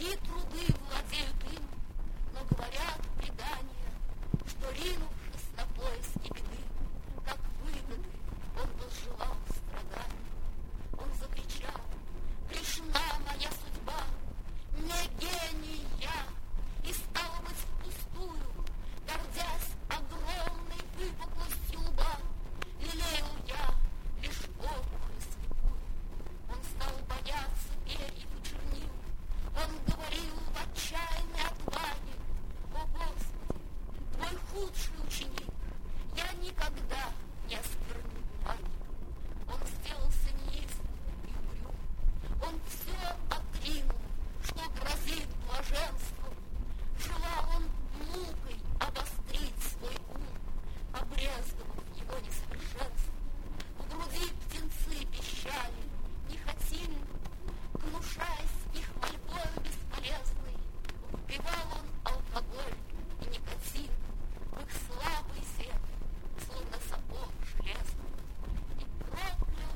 И труды владеют им, но говорят предания, что, ринувшись на поиски беды, как выгоды, он возжелал страданий. Он закричал: пришла моя судьба, не гений я, и стало быть впустую, гордясь огромной выпуклостью лба, лелеял я лишь опухоль слепую. Он стал бояться перьев и чернил, он говорил в отчаянной отваге: о Господи, твой худший ученик, я никогда не оскверню бумаги. Он сделался неистов и угрюм, он все отринул, что грозит блаженством. Желал он мукой обострить свой ум, обрезговав его несовершенством. В груди птенцы пищали, не хотим, гнушаясь их мольбой бесполезной. Впивал он алкоголь и никотин в их слабый зев, словно сапог железный. И проклял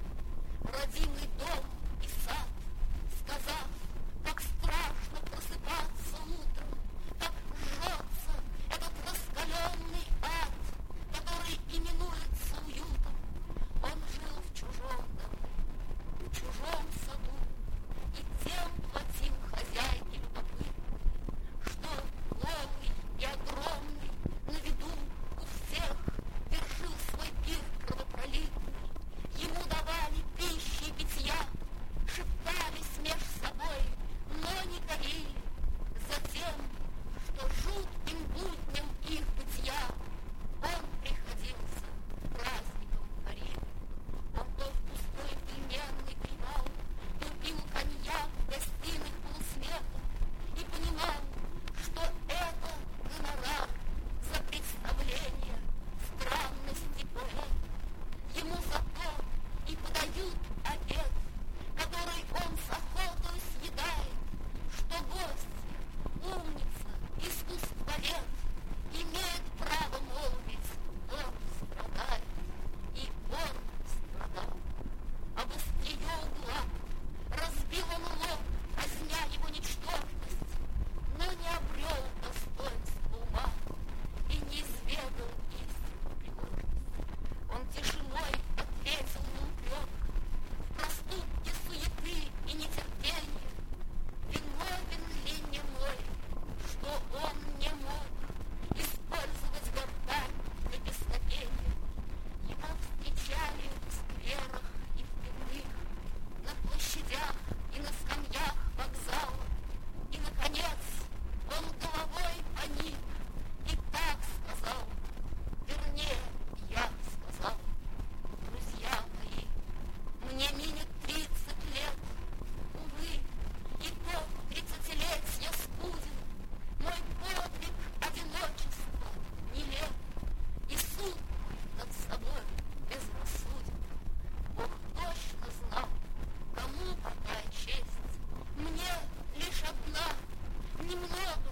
он родимый дом и сад, сказав, как страшно просыпаться утром, как жжется этот раскаленный ад, который именуется уютом. Он жил в чужом дому, в чужом саду, и тем платил хозяйке любопытной, что голый и огромный на виду у всех вершил свой пир кровопролитный. Ему давали пищи и питья, шептались меж собой, но не корили, затем, что жутким будням их бытия он приходился праздником Карелии. Он то в пустой пельменный привал, то пил коньяк в гостиных полусмеха и понимал, что это гонорар за представление странности поэта. Ему зато и подают обед, который он с охотой съедает, что гость, умница, искусствовед, имеет право молвить: он страдает, и он страдал. Об острие угла разбил он лоб, казня его ничтожность, но не обрел достоинства ума и не изведал истинную пригожность. Он тишиной ответил на упрек в проступке суеты и нетерпения. Виновен ли немой, что он не мог использовать гортань для песнопения? Его встречали в скверах и в пивных, на площадях и на скамьях вокзала. И, наконец, он головой поник и так сказал, вернее, я сказал: друзья мои, мне минет 30 лет, увы, и то 30-летье скуден, мой подвиг одиночества нелеп, и суд над собой безрассуден. Бог точно знал, кому какая честь, мне лишь одна, немного